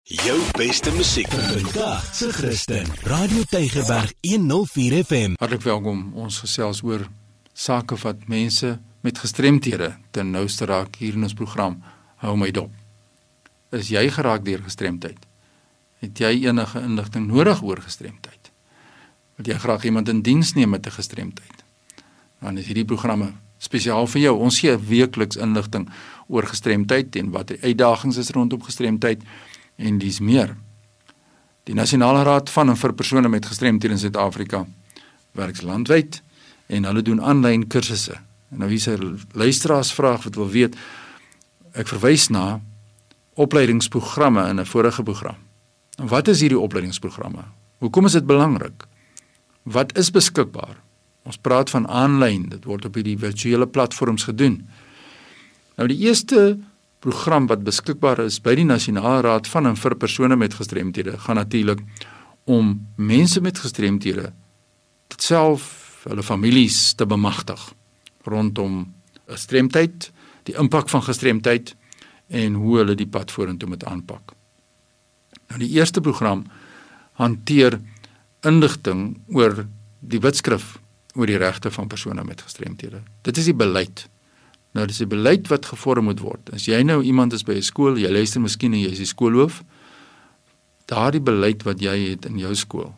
Jou beste musiek vandag se Christen Radio Tygerberg 104 FM. Hartlik welkom. Ons gesels oor sake wat mense met gestremthede ten nouste raak hier in ons program Hou my dop. Is jy geraak deur gestremdheid? Het jy enige inligting nodig oor gestremdheid? Wil jy graag iemand in diens neem met 'n gestremdheid? Dan is hierdie programme spesiaal vir jou. Ons gee weekliks inligting oor gestremdheid en wat die uitdagings is rondom gestremdheid en dis meer. Die Nasionale Raad van en vir persone met gestremthede in Suid-Afrika werk landwyd en hulle doen aanlyn kursusse. En nou hier's 'n luisteraarsvraag wat wil weet, ek verwys na opleidingsprogramme in 'n vorige program. En wat is hierdie opleidingsprogramme? Hoekom is dit belangrik? Wat is beskikbaar? Ons praat van aanlyn, dit word op hierdie virtuele platforms gedoen. Nou die eerste program wat beskikbaar is by die Nasionale Raad van en vir persone met gestremthede gaan natuurlik om mense met gestremthede dit self hulle families te bemagtig rondom gestremdheid, die impak van gestremdheid en hoe hulle die pad vorentoe moet aanpak. Nou die eerste program hanteer inligting oor die Wetskrif oor die regte van persone met gestremthede. Dit is die beleid. Nou, dis die beleid wat gevorm moet word. As jy nou iemand is by 'n skool, jy luister miskien en jy is die skoolhoof, daardie beleid wat jy het in jou skool,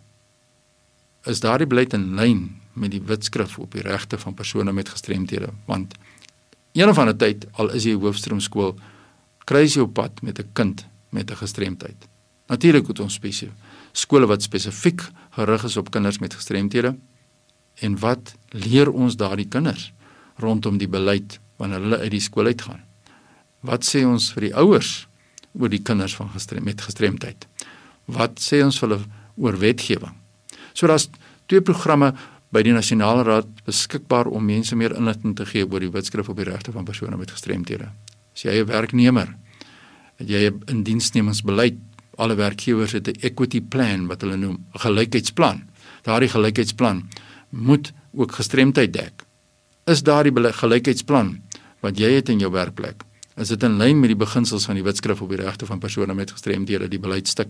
is daardie beleid in lyn met die Wetskrif op die regte van persone met gestremthede, want een of ander tyd, al is jy hoofstroomskool, kry jy op pad met 'n kind met 'n gestremdheid. Natuurlik het ons skole wat spesifiek gerig is op kinders met gestremthede, en wat leer ons daardie kinders rondom die beleid wanneer hulle uit die skool uitgaan? Wat sê ons vir die ouers oor die kinders van met gestremdheid? Wat sê ons vir hulle oor wetgewing? So daar's 2 programme by die Nasionale Raad beskikbaar om mense meer inligting te gee oor die Wetskrif op die regte van persone met gestremthede. As jy 'n werknemer, het jy 'n indiensnemingsbeleid, alle werkgewers het 'n equity plan wat hulle noem, 'n gelykheidsplan. Daardie gelykheidsplan moet ook gestremdheid dek. Is daardie gelykheidsplan wat jy het in jou werkplek, is dit in lyn met die beginsels van die Wetskrif op die regte van persone met gestremthede, die beleidstuk?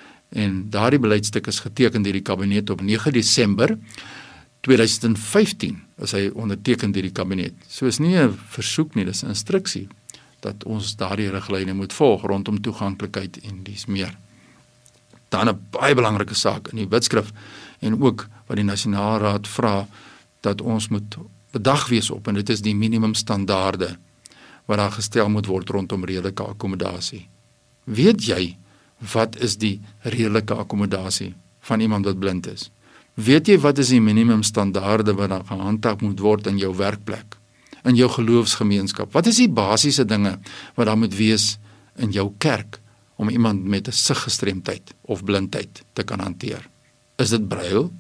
En daardie beleidstuk is geteken deur die kabinet op 9 Desember 2015, is hy onderteken deur die kabinet. So is nie 'n versoek nie, dis 'n instruksie dat ons daardie riglyne moet volg rondom toeganklikheid en dis meer. Dan 'n baie belangrike saak in die Wetskrif en ook wat die Nasionale Raad vra dat ons moet bedag wees op, en dit is die minimumstandaarde wat daar gestel moet word rondom redelike akkommodasie. Weet jy wat is die redelike akkommodasie van iemand wat blind is? Weet jy wat is die minimumstandaarde wat daar gehandhaaf moet word in jou werkplek, in jou geloofsgemeenskap? Wat is die basiese dinge wat daar moet wees in jou kerk om iemand met 'n siggestremdheid of blindheid te kan hanteer? Is dit braille?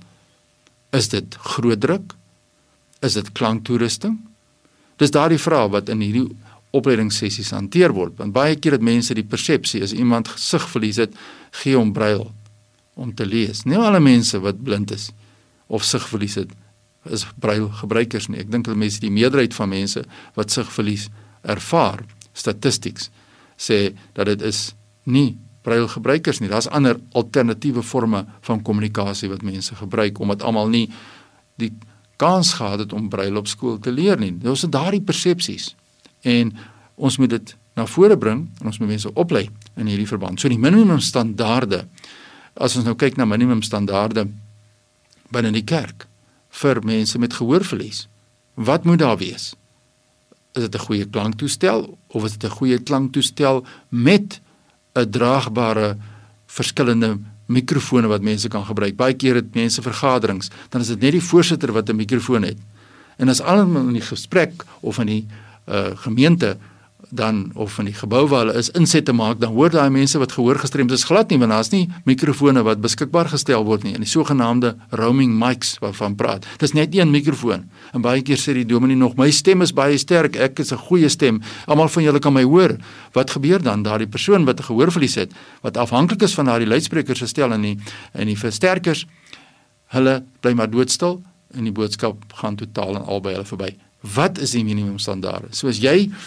Is dit grootdruk? Is dit klanktoerusting? Dis daardie vrae wat in hierdie opleidingssessies hanteer word, want baie keer het mense die persepsie, as iemand sigverlies het, gee hom braille om te lees. Nie alle mense wat blind is of sigverlies het, is braille gebruikers nie. Ek dink dat mense, die meerderheid van mense wat sigverlies ervaar, statistics, sê dat dit is nie braille gebruikers nie. Daar's ander alternatiewe forme van kommunikasie wat mense gebruik, omdat almal nie die kans gehad het om braille op skool te leer nie. Ons het daardie persepsies en ons moet dit na vore bring en ons moet mense oplei in hierdie verband. So die minimumstandaarde, as ons nou kyk na minimumstandaarde binne die kerk vir mense met gehoorverlies, wat moet daar wees? Is dit 'n goeie klanktoestel of is dit 'n goeie klanktoestel met 'n draagbare verskillende mikrofone wat mense kan gebruik? Baie keer het mense vergaderings, dan is dit net die voorsitter wat 'n mikrofoon het. En as almal in die gesprek of in die gemeente dan of in die gebou waar hulle is inset te maak, dan hoor daai mense wat gehoorgestremd is glad nie, want daar's nie mikrofone wat beskikbaar gestel word nie, en die sogenaamde roaming mics waarvan praat. Dis net een mikrofoon. En baie keer sê die dominee nog, my stem is baie sterk, ek is 'n goeie stem, almal van julle kan my hoor. Wat gebeur dan? Daardie persoon wat 'n gehoorverlies het, wat afhanklik is van daardie luidsprekers gestel en die versterkers, hulle bly maar doodstil en die boodskap gaan totaal en al by hulle verby. Wat is die minimumstandaarde? So as jy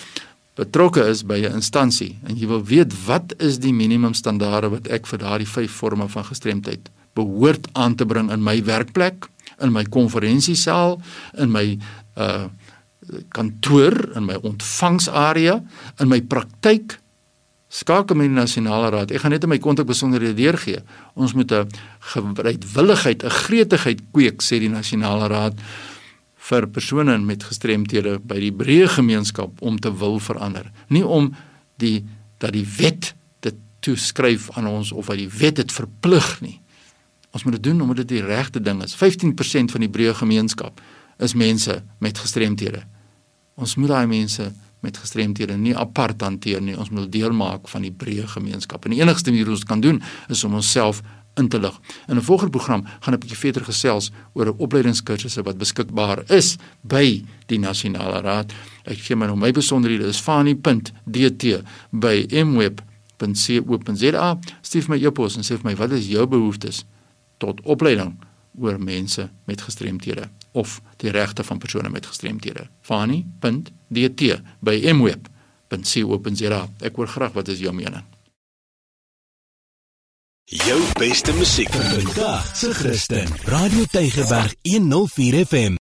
betrokke is by 'n instansie en jy wil weet wat is die minimum standaarde wat ek vir daardie 5 forme van gestremdheid behoort aan te bring in my werkplek, in my konferensiesaal, in my kantoor, in my ontvangsarea, in my praktyk, skakel met die Nasionale Raad. Ek gaan net in my kontakbesonderhede deurgee. Ons moet 'n bereidwilligheid, 'n gretigheid kweek, sê die Nasionale Raad, vir persone met gestremthede by die breë gemeenskap om te wil verander. Nie om dat die wet dit toeskryf aan ons of dat die wet dit verplig nie. Ons moet dit doen omdat dit die regte ding is. 15% van die breë gemeenskap is mense met gestremthede. Ons moet daai mense met gestremthede nie apart hanteer nie. Ons moet deel maak van die breë gemeenskap. En die enigste manier hoe ons kan doen is om onsself in te lig. In 'n volgende program gaan 'n bietjie verder gesels oor 'n opleidingskursusse wat beskikbaar is by die Nasionale Raad. Ek gee my besonderhede is fani.dt@mweb.co.za. Stuur my e-pos en sê vir my wat is jou behoeftes tot opleiding oor mense met gestremthede of die regte van persone met gestremthede. fani.dt@mweb.co.za. Ek hoor graag wat is jou mening. Jou beste musiek vir vandag se Christen. Radio Tygerberg 104 FM.